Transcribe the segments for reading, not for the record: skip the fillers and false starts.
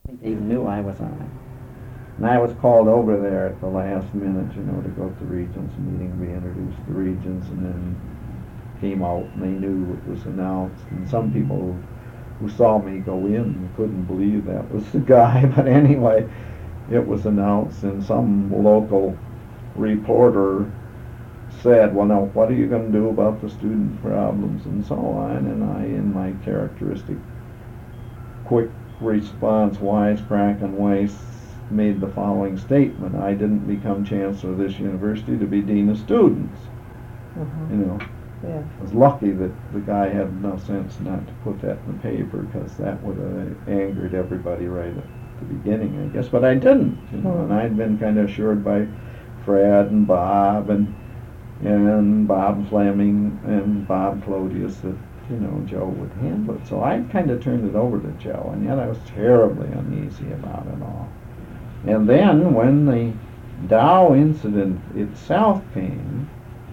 They knew I was on it. And I was called over there at the last minute, to go to the Regents meeting, be introduced to the Regents, and then came out and they knew it was announced. And some people who saw me go in couldn't believe that was the guy. But anyway, it was announced, and some local reporter said, well, now, what are you going to do about the student problems and so on? And I, in my characteristic quick response, wisecracking way, made the following statement: I didn't become chancellor of this university to be dean of students. Yeah. I was lucky that the guy had enough sense not to put that in the paper, because that would have angered everybody right at the beginning, I guess. But I didn't, and I'd been kind of assured by Fred and Bob and Bob Fleming and Bob Clodius that Joe would handle it. So I kind of turned it over to Joe, and yet I was terribly uneasy about it all. And then when the Dow incident itself came,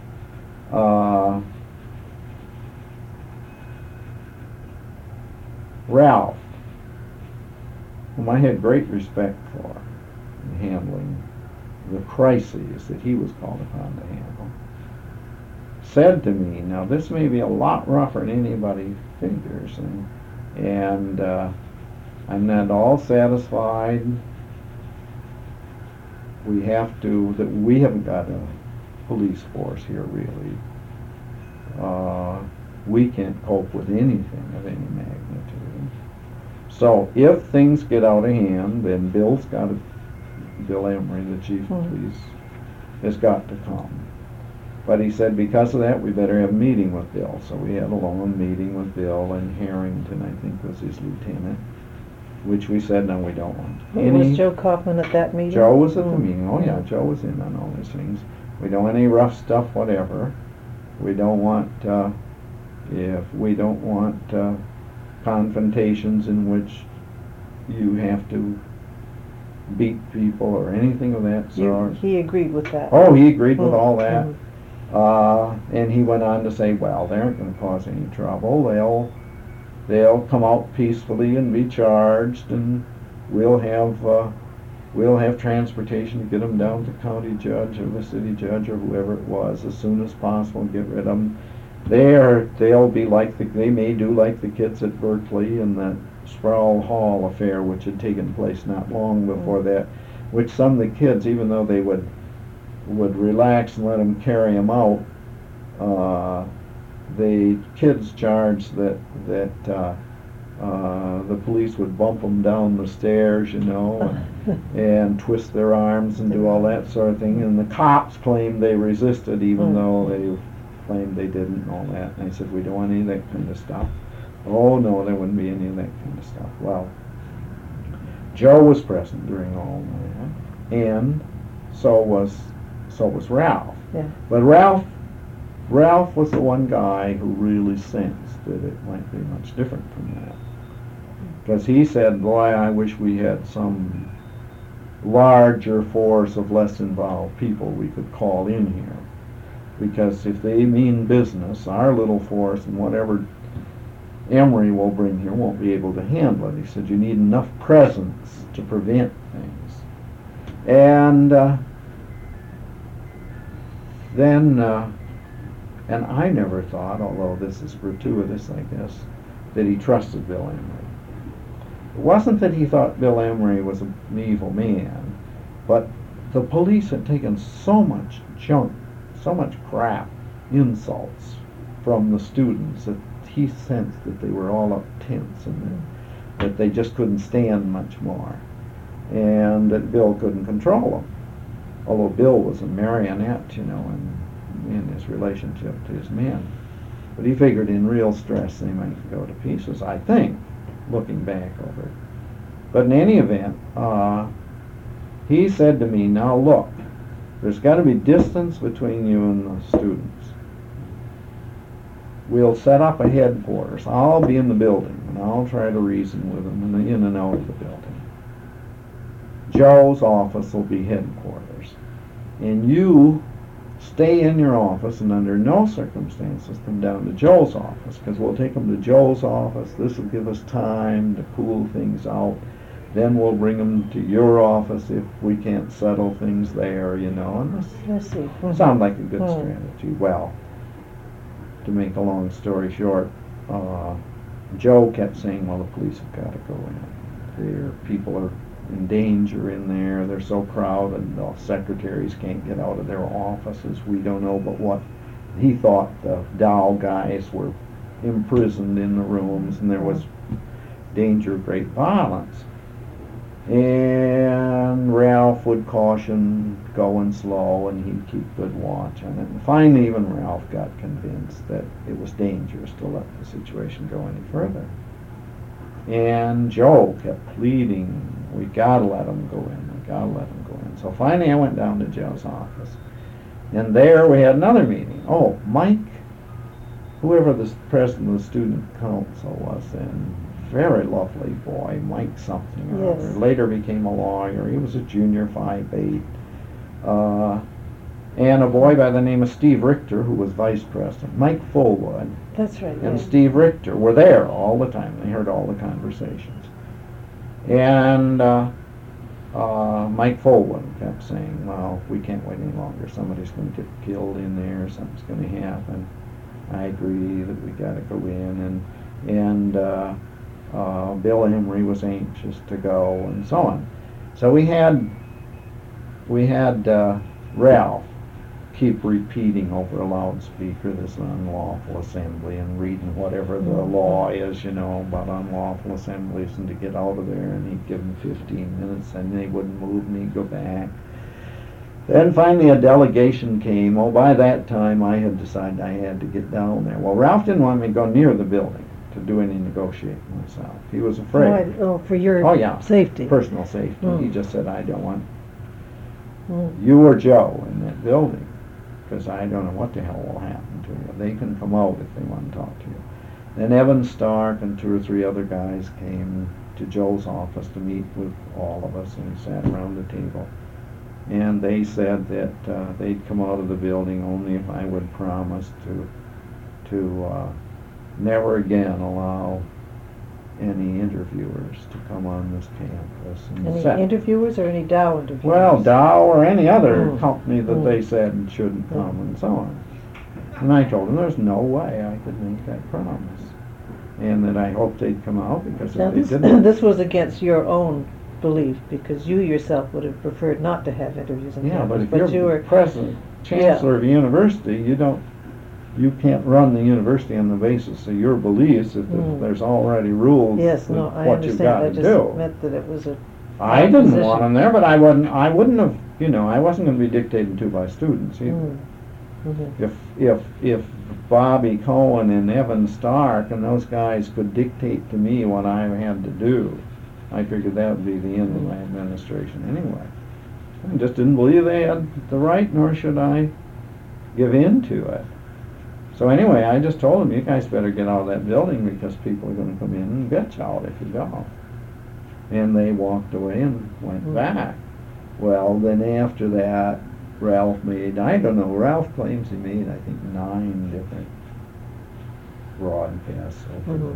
Ralph, whom I had great respect for in handling the crises that he was called upon to handle, said to me, now this may be a lot rougher than anybody figures, and I'm not all satisfied. We haven't got a police force here really. We can't cope with anything of any magnitude. So if things get out of hand, then Bill Emery, the chief of police, has got to come. But he said, because of that, we better have a meeting with Bill. So we had a long meeting with Bill, and Harrington, I think, was his lieutenant, which we said, no, we don't want Was Joe Kaufman at that meeting? Joe was at the meeting. Oh, yeah, Joe was in on all these things. We don't want any rough stuff, whatever. We don't want, confrontations in which you have to beat people or anything of that sort. He agreed with that. Oh, he agreed with all that. And he went on to say, well, they aren't going to cause any trouble. They'll come out peacefully and be charged, and we'll have transportation to get them down to the county judge or the city judge or whoever it was as soon as possible. Get rid of them. They'll be they may do like the kids at Berkeley and that Sproul Hall affair, which had taken place not long before that, which some of the kids, even though they would relax and let them carry them out, the kids charged that the police would bump them down the stairs, and twist their arms and do all that sort of thing. And the cops claimed they resisted, even though they claimed they didn't, and all that. And I said, we don't want any of that kind of stuff. Oh, no, there wouldn't be any of that kind of stuff. Well, Joe was present during all that, and so was Ralph. Yeah. But Ralph was the one guy who really sensed that it might be much different from that. Because he said, boy, I wish we had some larger force of less involved people we could call in here. Because if they mean business, our little force and whatever Emery will bring here won't be able to handle it. He said, you need enough presence to prevent things. And then I never thought, although this is gratuitous, I guess, that he trusted Bill Emery. It wasn't that he thought Bill Emery was an evil man, but the police had taken so much junk, so much crap, insults from the students, that he sensed that they were all up tense and that they just couldn't stand much more, and that Bill couldn't control them. Although Bill was a marionette, in his relationship to his men. But he figured in real stress they might go to pieces, I think, looking back over it. But in any event, he said to me, now look, there's got to be distance between you and the students. We'll set up a headquarters. I'll be in the building, and I'll try to reason with them in and out of the building. Joe's office will be headquarters. And you stay in your office, and under no circumstances come down to Joe's office, because we'll take them to Joe's office. This will give us time to cool things out. then we'll bring them to your office if we can't settle things there, you know, and this I see. sounded like a good strategy. Well, to make a long story short, Joe kept saying, well, the police have got to go in. People are in danger in there. They're so crowded. The secretaries can't get out of their offices. We don't know but what. He thought the Dow guys were imprisoned in the rooms and there was danger of great violence. And Ralph would caution going slow and he'd keep good watch on it. And finally even Ralph got convinced that it was dangerous to let the situation go any further. And Joe kept pleading, we gotta let him go in, we gotta let him go in. So finally I went down to Joe's office. And there we had another meeting. Oh, Mike, whoever the president of the student council was then, very lovely boy, Mike something or other. Later became a lawyer. He was a junior 5'8". And a boy by the name of Steve Richter, who was vice president. Mike Fullwood. That's right. And Steve Richter were there all the time. They heard all the conversations. And Mike Fullwood kept saying, well, we can't wait any longer. Somebody's going to get killed in there. Something's going to happen. I agree that we got to go in. And Bill Emery was anxious to go, and so on. So we had Ralph keep repeating over a loudspeaker this unlawful assembly and reading whatever the law is, you know, about unlawful assemblies and to get out of there, and he'd give them 15 minutes and they wouldn't move and he'd go back. Then finally a delegation came. Oh, by that time I had decided I had to get down there. Well, Ralph didn't want me to go near the building to do any negotiating myself. He was afraid. For your safety. Personal safety. He just said, I don't want you or Joe in that building, because I don't know what the hell will happen to you. They can come out if they want to talk to you. Then Evan Stark and 2 or 3 other guys came to Joe's office to meet with all of us, and we sat around the table. And they said that they'd come out of the building only if I would promise to never again allow any interviewers to come on this campus. Any interviewers or any Dow interviewers? Well, Dow or any other company that they said shouldn't come and so on. And I told them there's no way I could make that promise. And that I hoped they'd come out, because if they didn't... This was against your own belief, because you yourself would have preferred not to have interviews on campus. But if you're president, chancellor of a university, you can't run the university on the basis of your beliefs if there's already rules what you've got to do. I just meant that it was a I didn't want them there, but I wouldn't have, I wasn't going to be dictated to by students either. If Bobby Cohen and Evan Stark and those guys could dictate to me what I had to do, I figured that would be the end of my administration anyway. I just didn't believe they had the right, nor should I give in to it. So anyway, I just told them, you guys better get out of that building, because people are going to come in and get you out if you don't. And they walked away and went back. Well, then after that, Ralph made, Ralph claims he made, I think, 9 different broadcasts over the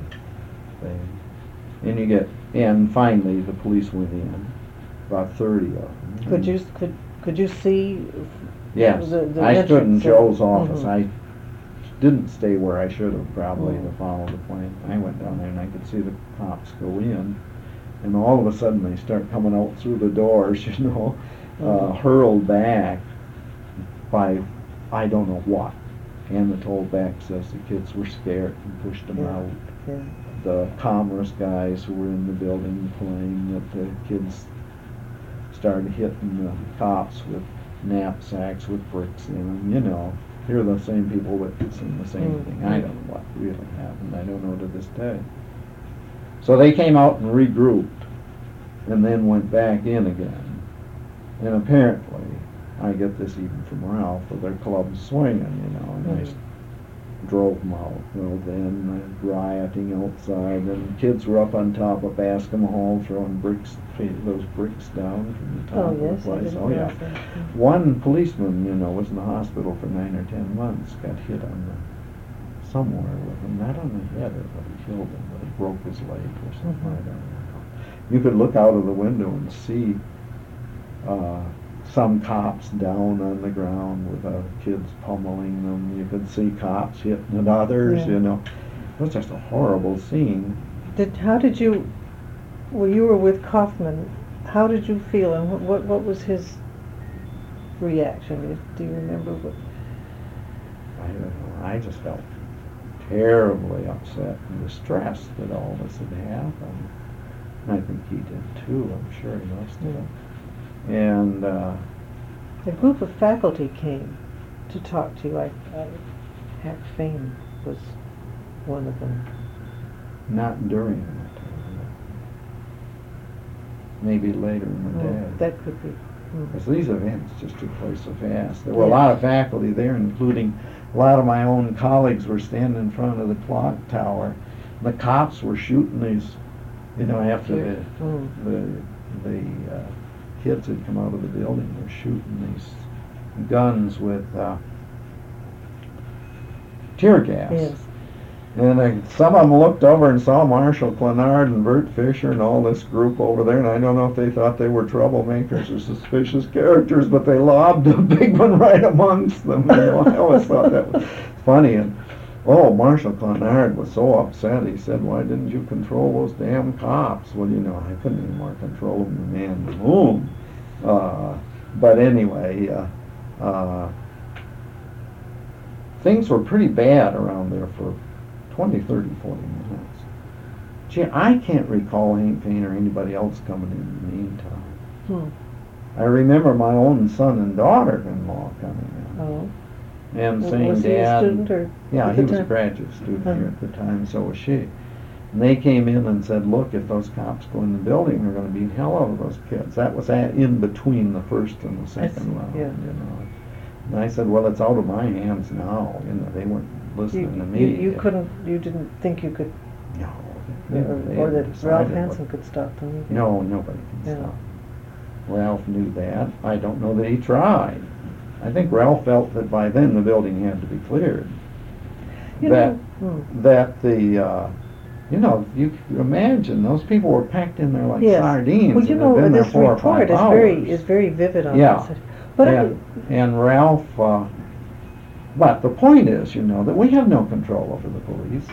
thing. And finally the police went in, about 30 of them. Could you see? Yes, I stood in Joe's office. I didn't stay where I should have probably to follow the plan. I went down there and I could see the cops go in, and all of a sudden they start coming out through the doors, hurled back by I don't know what. And the tollback says the kids were scared and pushed them out. Yeah. The commerce guys who were in the building playing, that the kids started hitting the cops with knapsacks with bricks in them, Here are the same people witnessing the same thing. I don't know what really happened. I don't know to this day. So they came out and regrouped and then went back in again. And apparently, I get this even from Ralph, with their clubs swinging, and I drove them out. Well, then rioting outside, and kids were up on top of Bascom Hall throwing those bricks down from the top of the place. Oh, yeah. One policeman, was in the hospital for 9 or 10 months, got hit somewhere with him, not on the head, but he killed him, but he broke his leg or something. I don't know. You could look out of the window and see some cops down on the ground with kids pummeling them. You could see cops hitting at others, Yeah. you know. It was just a horrible scene. How did you, well, you were with Kaufman, how did you feel, and what was his reaction? Do you remember what? I don't know. I just felt terribly upset and distressed that all this had happened. And I think he did too. I'm sure he must have. And a group of faculty came to talk to you. Hack Fame was one of them. not during that time. Maybe later in the day. That could be. Because these events just took place so fast. There were a lot of faculty there, including a lot of my own colleagues were standing in front of the clock tower. The cops were shooting these, you know, after the kids had come out of the building. They were shooting these guns with tear gas. Yes. And some of them looked over and saw Marshall Clenard and Bert Fisher and all this group over there, and I don't know if they thought they were troublemakers or suspicious characters, but they lobbed a big one right amongst them. You know, I always thought that was funny. And Marshall Clenard was so upset. He said, "Why didn't you control those damn cops?" Well, you know, I couldn't any more control them than man in the moon. But anyway, things were pretty bad around there for 20, 30, 40 minutes. Gee, I can't recall Hank Payne or anybody else coming in the meantime. I remember my own son and daughter-in-law coming in. Oh. And saying, was he Dad... a student or Yeah, at he the was a time? graduate student here at the time, so was she. And they came in and said, "Look, if those cops go in the building, they're going to beat hell out of those kids." That was in between the first and the second round, yeah. you know. And I said, "Well, it's out of my hands now." You know, they weren't listening to me. You didn't think you could, No. or that Ralph Hansen could stop them either. No, nobody can stop. Ralph knew that. I don't know that he tried. I think Ralph felt that by then the building had to be cleared. You know, you imagine those people were packed in there like sardines. Well, you and had know, been there this 4 or report 5 hours. is very vivid on Yeah. this. But and Ralph, but the point is, you know, that we have no control over the police.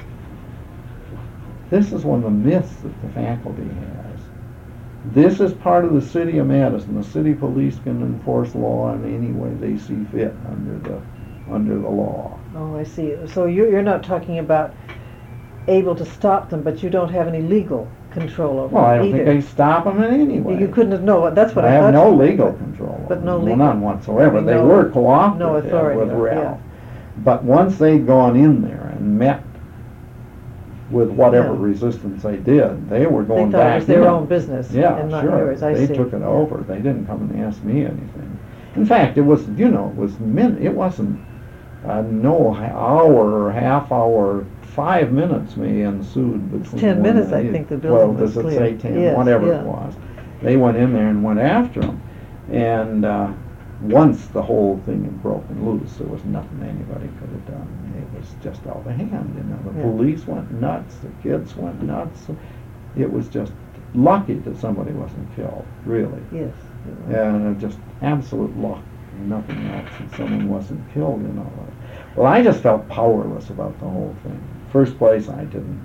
This is one of the myths that the faculty has. This is part of the city of Madison. The city police can enforce law in any way they see fit under the law. Oh, I see. So you're not talking about able to stop them, but you don't have any legal control over Well, I them don't either. think they stop them in any way. You couldn't have, no, that's what I I thought. have no you meant, legal control. But no over them. legal. Well, none whatsoever. I mean, They no- were cooperative no authority, with yeah. Ralph. But once they'd gone in there and met with whatever resistance they did, they were going They thought back it was their in. own business and not sure. yours. I They see. took it over. They didn't come and ask me anything. In fact, it was, you know, it wasn't no hour or half hour. 5 minutes may ensued between 10 one minutes, and I the- think the building well, was does it clear. say 10? Yes, Whatever yeah. it was. They went in there and went after them. And once the whole thing had broken loose, there was nothing anybody could have done. It was just out of hand, you know. The police went nuts, the kids went nuts. It was just lucky that somebody wasn't killed, really. Yes. And just absolute luck, nothing else, that someone wasn't killed, you know. Well, I just felt powerless about the whole thing. First place, I didn't.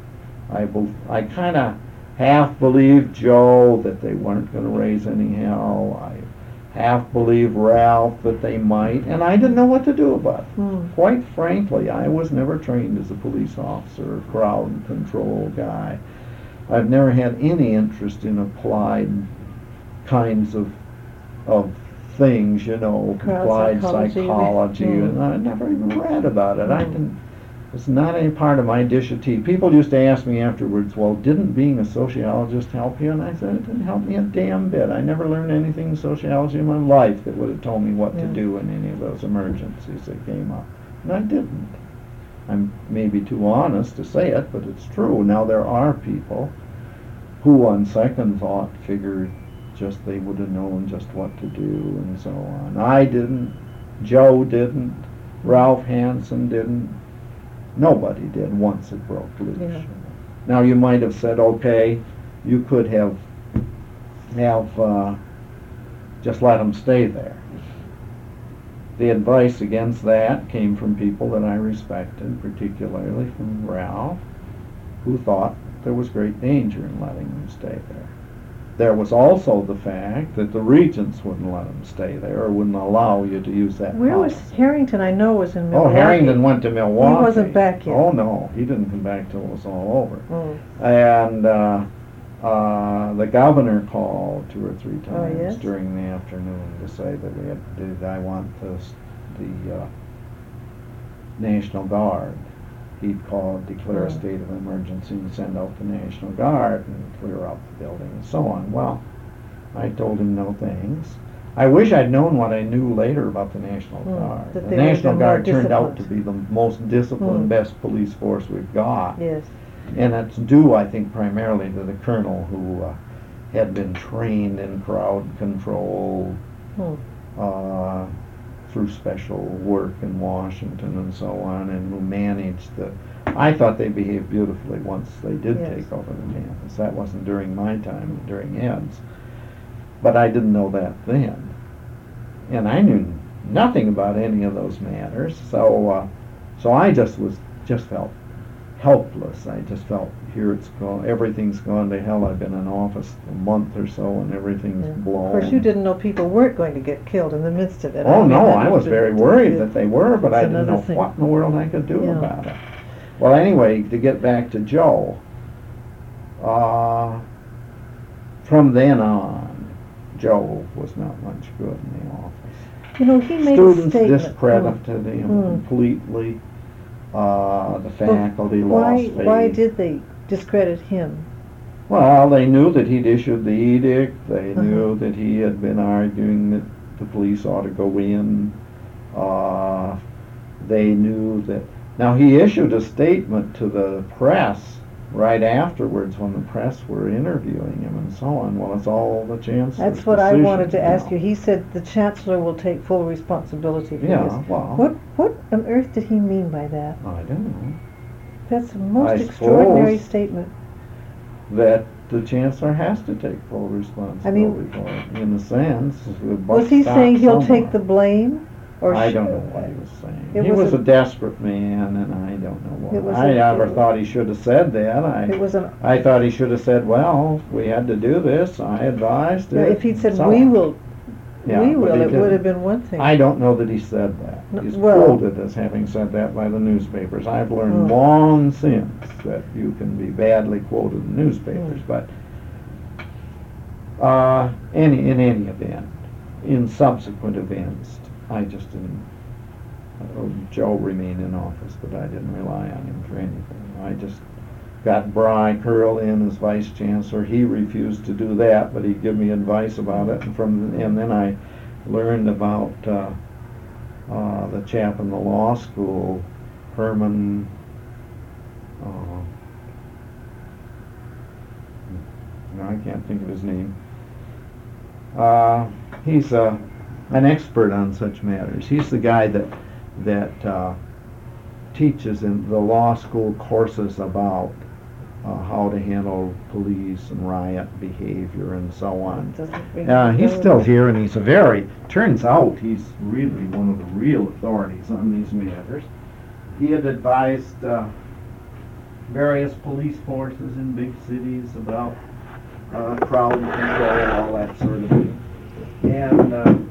I kind of half believed Joe that they weren't going to raise any hell. I half believed Ralph that they might, and I didn't know what to do about it. Quite frankly, I was never trained as a police officer or crowd control guy. I've never had any interest in applied kinds of things, you know, applied psychology, and I never even read about it. It's not any part of my dish of tea. People used to ask me afterwards, "Well, didn't being a sociologist help you?" And I said, "It didn't help me a damn bit. I never learned anything in sociology in my life that would have told me what to do in any of those emergencies that came up." And I didn't. I'm maybe too honest to say it, but it's true. Now, there are people who, on second thought, figured just they would have known just what to do and so on. I didn't. Joe didn't. Ralph Hansen didn't. Nobody did once it broke loose. Yeah. Now, you might have said, okay, you could have just let them stay there. The advice against that came from people that I respected, particularly from Ralph, who thought there was great danger in letting them stay there. There was also the fact that the regents wouldn't let them stay there or wouldn't allow you to use that Where was house. Harrington? I know was in Oh, Milwaukee. Harrington went to Milwaukee. He wasn't back yet. Oh, no, he didn't come back till it was all over. Oh. And the governor called 2 or 3 times yes? during the afternoon to say that did I want the National Guard. He'd declare a state of emergency and send out the National Guard and clear out the building and so on. Well, I told him no thanks. I wish I'd known what I knew later about the National Guard. That The they would have National been more Guard turned out to disciplined. be the most disciplined, best police force we've got. Yes. And it's due, I think, primarily to the colonel who had been trained in crowd control through special work in Washington and so on, and who managed I thought they behaved beautifully once they did take over the campus. That wasn't during my time, during Ed's. But I didn't know that then. And I knew nothing about any of those matters, so I just felt helpless. I just felt, here it's gone, everything's gone to hell. I've been in office a month or so and everything's blown. Of course, you didn't know people weren't going to get killed in the midst of it. Oh, no, I was very worried that they were, but I didn't know thing. what in the world I could do about it. Well, anyway, to get back to Joe, from then on, Joe was not much good in the office. You know, he made Students a statement. discredited him completely. The faculty lost faith. Why did they discredit him? Well, they knew that he'd issued the edict. They knew that he had been arguing that the police ought to go in. They knew that... Now, he issued a statement to the press right afterwards when the press were interviewing him and so on. Well, it's all the chancellor's That's what I wanted to ask now. you. He said the chancellor will take full responsibility for Yeah, this. well... What on earth did he mean by that? I don't know. That's a most I extraordinary suppose statement. That the chancellor has to take full responsibility for it, in a sense. Was he saying he'll take the blame? Or I don't know what he was saying. It He was was a a desperate man, and I don't know It was what. I never it was- thought he should have said that. It was an... I thought he should have said, well, we had to do this, I advised Yeah, it. if he'd said, so we on. will, Yeah, we but will, he it would have didn't. been one thing. I don't know that he said that. No, He's well- quoted as having said that by the newspapers. I've learned long since that you can be badly quoted in newspapers, but in any event, in subsequent events, I just didn't. Joe remained in office, but I didn't rely on him for anything. I just got Bry Curl in as vice chancellor. He refused to do that, but he'd give me advice about it. And then I learned about the chap in the law school, Herman. No, I can't think of his name. He's an expert on such matters. He's the guy that teaches in the law school courses about how to handle police and riot behavior and so on. He's still here, and turns out he's really one of the real authorities on these matters. He had advised various police forces in big cities about crowd control, all that sort of thing. And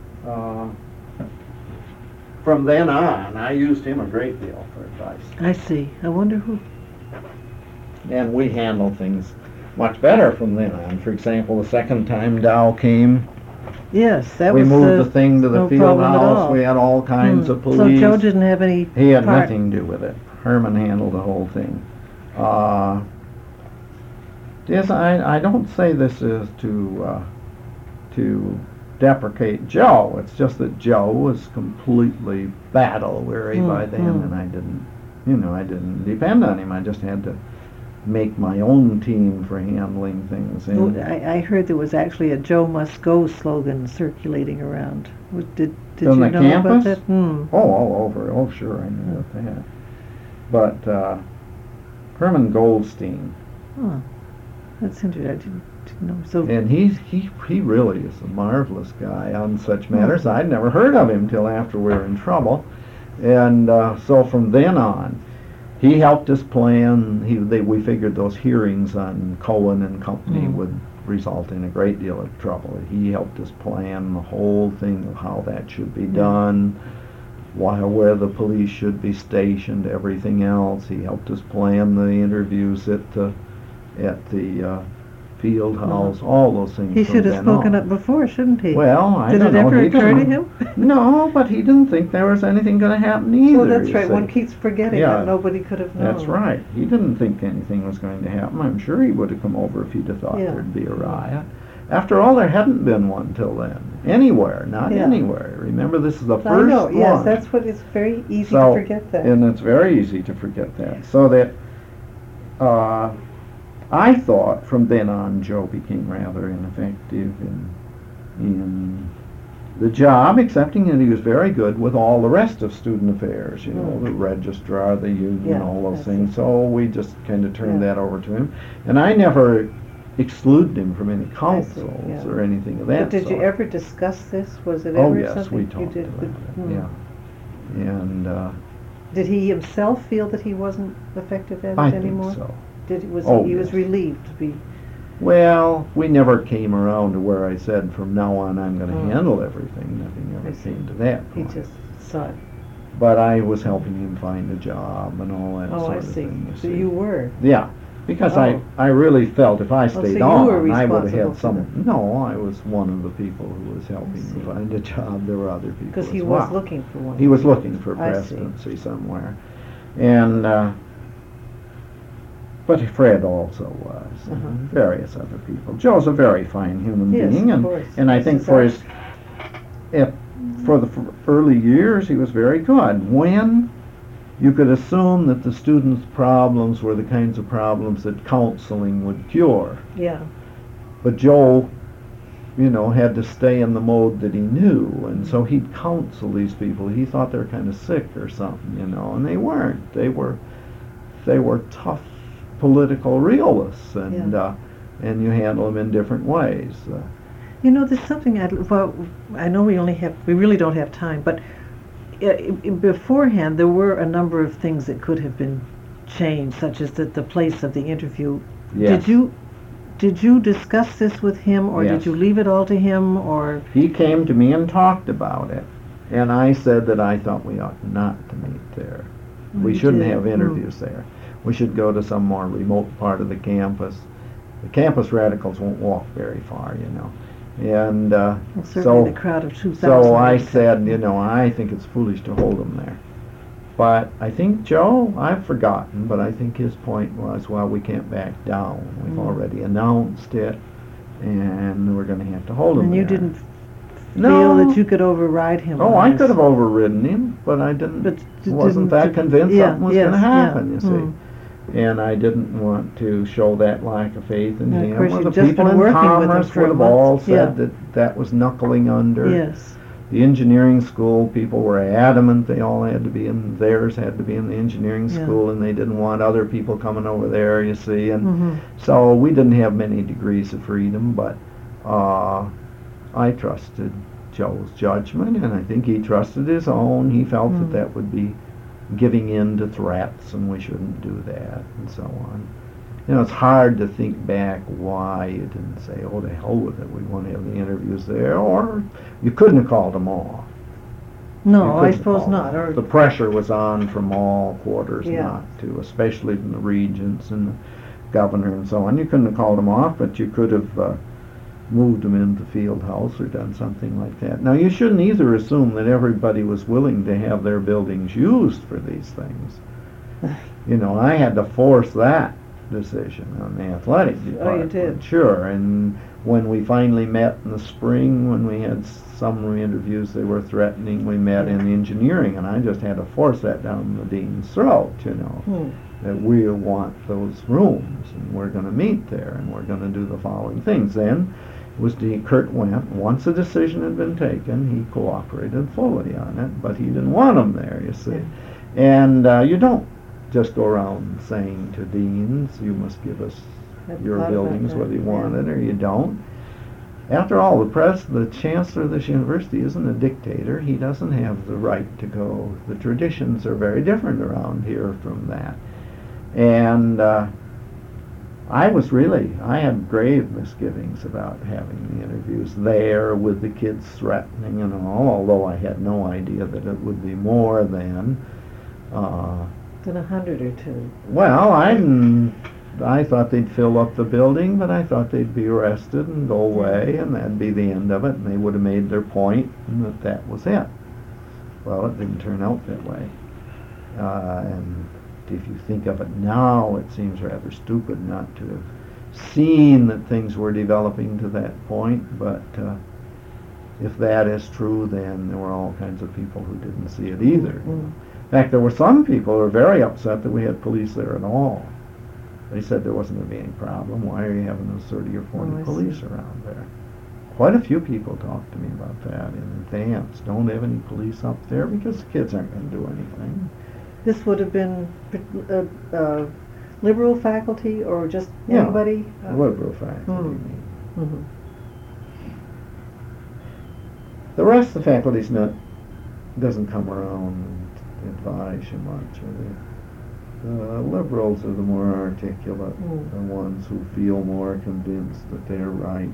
from then on, I used him a great deal for advice. I see. I wonder who... And we handled things much better from then on. For example, the second time Dow came, Yes, that we was moved the thing to the no field problem at house. all. We had all kinds of So police. Joe didn't have any He had part. nothing to do with it. Herman handled the whole thing. Yes, I don't say this is to deprecate Joe. It's just that Joe was completely battle weary by then, and I didn't depend on him. I just had to make my own team for handling things. And I heard there was actually a Joe Must Go slogan circulating around. Did you on know the campus? about that? all over. Oh, sure, I knew about that. But Herman Goldstein, Huh. That's interesting. I didn't know. So And he really is a marvelous guy on such matters. I'd never heard of him till after we were in trouble, and so from then on, he helped us plan. We figured those hearings on Cohen and Company would result in a great deal of trouble. He helped us plan the whole thing of how that should be done, where the police should be stationed, everything else. He helped us plan the interviews at the field house, all those things. he from should have then spoken on. up before, shouldn't he? Well, I Did don't it know. ever He occur to didn't- him? No, but he didn't think there was anything going to happen either. Well, that's you right. see. One keeps forgetting Yeah. that nobody could have known. That's right. He didn't think anything was going to happen. I'm sure he would have come over if he'd have thought Yeah. there'd be a riot. After all, there hadn't been one till then. Anywhere, not Yeah. anywhere. Remember, this is the first I know. one. Yes, that's what. It's very easy So, to forget that. And it's very easy to forget that. So that I thought from then on Joe became rather ineffective in the job, excepting that he was very good with all the rest of student affairs, the registrar, the union, Yeah, all those I things. see. So we just kind of turned Yeah. that over to him. And I never excluded him from any councils yeah. or anything of that But did sort. you ever discuss this? Was it Oh, ever yes, something we you talked did? about it, yeah. And Did he himself feel that he wasn't effective at it I think anymore? so. He yes. was relieved to be. Well, we never came around to where I said, from now on I'm going to Oh. handle everything. Nothing I ever see. came to that He point. just saw it. But I was helping him find a job and all that Oh, sort I of see. thing. So you were. Yeah, because Oh. I really felt if I so stayed you on, were I would have had responsible for some. No, I was one of the people who was helping see. him find a job. There were other people Because he as was well. looking for one. He was looking for I see. presidency somewhere, and but Fred also was, and Uh-huh. various other people. Joe's a very fine human Yes, being, of and course. I This think is for us. for the early years he was very good. When you could assume that the students' problems were the kinds of problems that counseling would cure. Yeah. But Joe, had to stay in the mode that he knew, and so he'd counsel these people. He thought they were kind of sick or something, and they weren't. They were tough political realists, and you handle them in different ways. There's something I know we really don't have time, but beforehand there were a number of things that could have been changed, such as the place of the interview. Yes. Did you discuss this with him, or Yes. did you leave it all to him, or? He came to me and talked about it, and I said that I thought we ought not to meet there. We You shouldn't did. have interviews there. We should go to some more remote part of the campus. The campus radicals won't walk very far, And Well, certainly the crowd of 2,000. so I said, I think it's foolish to hold them there. But I think Joe, I've forgotten, but I think his point was, well, we can't back down. We've already announced it, and we're going to have to hold him And there. you didn't No. feel that you could override him? Oh, on I this? could have overridden him, but I didn't. But Wasn't didn't- that convinced yeah, something was yes, going to happen? yeah. You see, Mm. and I didn't want to show that lack of faith in And of him. course, Well, you've the just people been in working with him commerce for would a have month. all said Yeah. that was knuckling under. Yes. The engineering school people were adamant they all had to be in theirs, had to be in the engineering Yeah. school, and they didn't want other people coming over there. You see, and Mhm. so we didn't have many degrees of freedom, but I trusted Joe's judgment, and I think he trusted his own. He felt that that would be giving in to threats, and we shouldn't do that, and so on. It's hard to think back why you didn't say, oh, to hell with it, we want to have the interviews there, or you couldn't have called them off. You No, I couldn't suppose call not. them. Or The pressure was on from all quarters Yeah. not to, especially from the regents and the governor and so on. You couldn't have called them off, but you could have moved them into the field house or done something like that. Now, you shouldn't either assume that everybody was willing to have their buildings used for these things. I had to force that decision on the athletic department. did? Sure, and when we finally met in the spring, when we had some interviews they were threatening, we met in engineering, and I just had to force that down the dean's throat, that we want those rooms, and we're going to meet there, and we're going to do the following things. Then Kurt went, once a decision had been taken, he cooperated fully on it, but he didn't want them there, you see. And you don't just go around saying to deans, you must give us Hadn't your thought about buildings, that, whether you yeah. want it or you don't. After all, the chancellor of this university isn't a dictator. He doesn't have the right to go. The traditions are very different around here from that. And I had grave misgivings about having the interviews there with the kids threatening and all, although I had no idea that it would be more than. Than 100 or two. Well, I thought they'd fill up the building, but I thought they'd be arrested and go away, and that'd be the end of it, and they would have made their point, and that was it. Well, it didn't turn out that way. And if you think of it now, it seems rather stupid not to have seen that things were developing to that point, but if that is true, then there were all kinds of people who didn't see it either. Mm. In fact, there were some people who were very upset that we had police there at all. They said there wasn't going to be any problem. Why are you having those 30 or 40 police around there? Quite a few people talked to me about that in advance. Don't have any police up there because the kids aren't going to do anything. This would have been liberal faculty or just anybody? Liberal faculty. Mm-hmm. The rest of the faculty's doesn't come around and advise you much. The liberals are the more articulate, the ones who feel more convinced that they're right,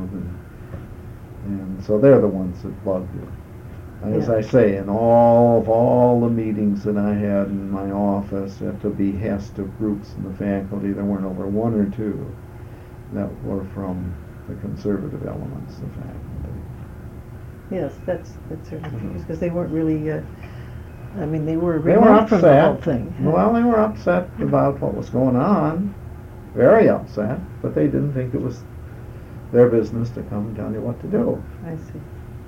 and so they're the ones that bug you. As I say, in all the meetings that I had in my office at the behest of groups in the faculty, there weren't over one or two that were from the conservative elements of the faculty. Yes, that's certainly true, because they weren't really. They were upset from the whole thing. Well, they were upset about what was going on, very upset, but they didn't think it was their business to come and tell you what to do. I see.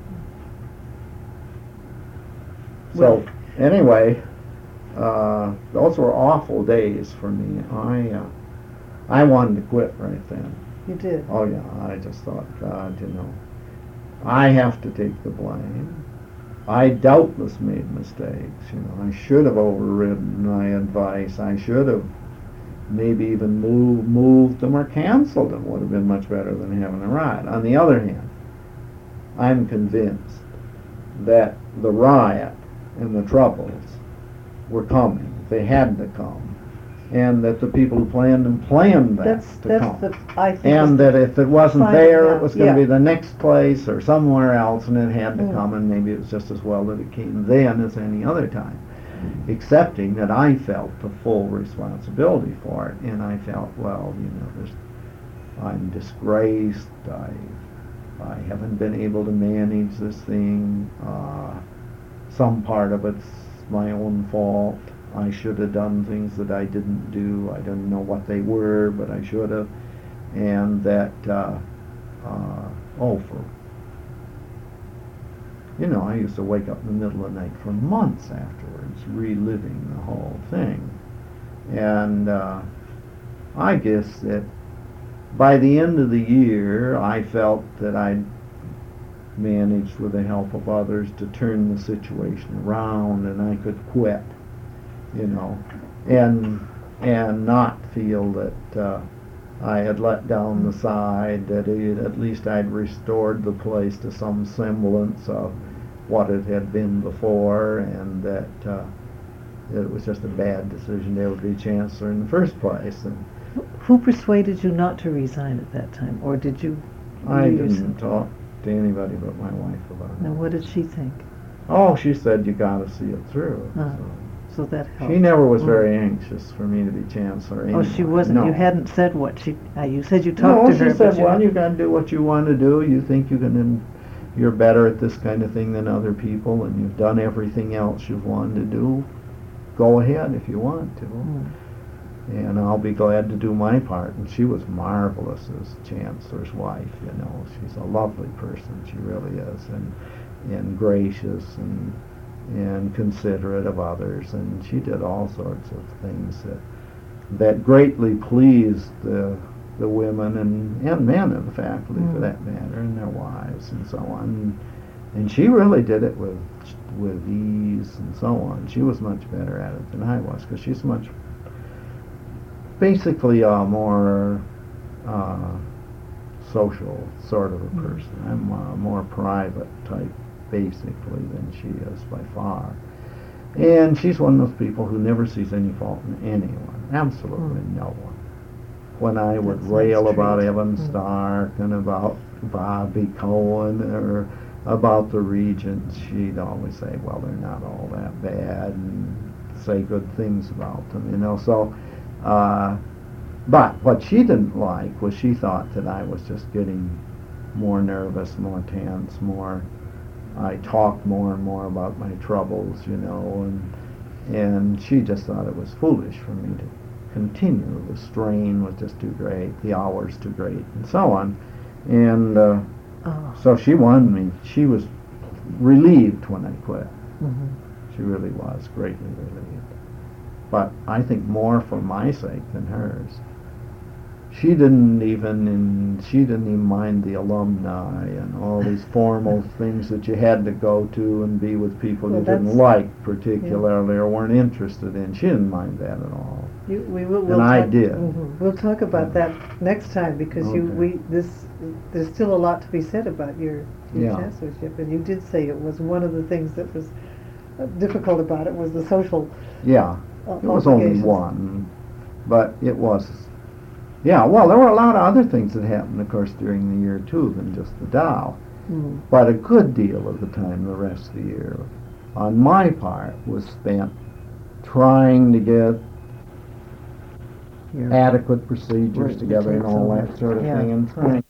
So, anyway, those were awful days for me. I wanted to quit right then. You did? Oh, yeah. I just thought, God, I have to take the blame. I doubtless made mistakes. I should have overridden my advice. I should have maybe even moved them or canceled them. Would have been much better than having a riot. On the other hand, I'm convinced that the riot and the troubles were coming. They had to come. And that the people who planned them planned that to come. And that if it wasn't there, it was going to be the next place or somewhere else, and it had to come, and maybe it was just as well that it came then as any other time. Accepting that I felt the full responsibility for it, and I felt, well, I'm disgraced, I haven't been able to manage this thing, some part of it's my own fault. I should have done things that I didn't do. I didn't know what they were, but I should have. And that, I used to wake up in the middle of the night for months afterwards, reliving the whole thing. And I guess that by the end of the year, I felt that I'd managed, with the help of others, to turn the situation around, and I could quit. And not feel that I had let down the side, that at least I'd restored the place to some semblance of what it had been before, and that it was just a bad decision to ever be chancellor in the first place. And who persuaded you not to resign at that time, or did you? I didn't talk to anybody but my wife about it. Now, what did she think? Oh, she said, you got to see it through. So that helped. She never was very anxious for me to be chancellor anyway. Oh, she wasn't? No. You hadn't said what she... you said you talked to her. No, she said, well, you got to do what you want to do. You think you're better at this kind of thing than other people, and you've done everything else you've wanted to do. Go ahead if you want to. And I'll be glad to do my part. And she was marvelous as chancellor's wife, She's a lovely person. She really is. And gracious and considerate of others, and she did all sorts of things that greatly pleased the women and men of the faculty, for that matter, and their wives and so on. And she really did it with ease and so on. She was much better at it than I was, because she's basically a more social sort of a person. I'm a more private type, basically, than she is by far. And she's one of those people who never sees any fault in anyone, absolutely no one. When I would That's rail nice about trait. Evan Stark and about Bobby Cohen or about the Regents, she'd always say, well, they're not all that bad, and say good things about them, you know. So, but what she didn't like was she thought that I was just getting more nervous, more tense, I talked more and more about my troubles, you know, and she just thought it was foolish for me to continue. The strain was just too great, the hours too great, and so on. And so she wanted me. She was relieved when I quit. Mm-hmm. She really was greatly relieved. But I think more for my sake than hers. She didn't even mind the alumni and all these formal things that you had to go to and be with people Well, you didn't that's- like particularly or weren't interested in. She didn't mind that at all. We'll I talk, did. We'll talk about that next time because Okay. there's still a lot to be said about your Yeah. chancellorship, and you did say it was one of the things that was difficult about it was the social Yeah, it was only obligations. one, but it was. Yeah, well, there were a lot of other things that happened, of course, during the year too than just the Dow. Mm. But a good deal of the time, the rest of the year, on my part, was spent trying to get Yeah. adequate procedures Right, together and all that's that sort of yeah. thing, and trying